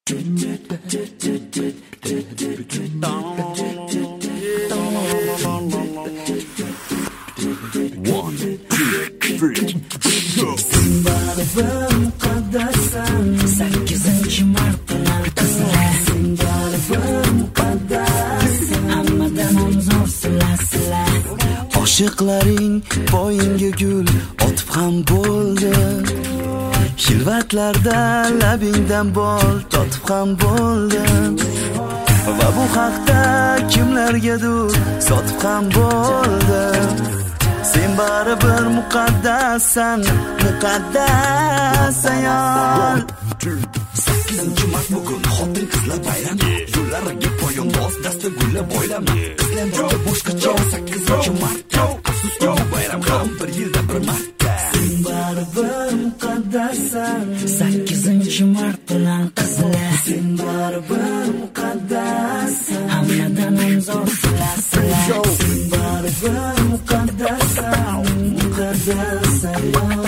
Baribir muqaddasan, 8-mart bilan qizlar. Sen baribir muqaddasan, hammadan ham zo'r silar. Oshiqlaring poyingga gul otib ham bo'ldi. Xilvatlarda labingdan bol totib ham bo'ldi. Va bu haqda kimlargadir sotib ham bo'ldi. Sen baribir muqaddasan, muqaddas ayol. 8-mart bugun xotin qizlar bayrami. Yo'llariga poyonboz dasta gullar boylama. Qizlar boshqacha 8-mart. Afsuski bayram ham bir yilda bir marta. Sen baribir muqaddasan, 8-mart bilan qizlar. Sen baribir muqaddasan, hammadan ham zo'r silar. Sen baribir muqaddasan, muqaddas ayol.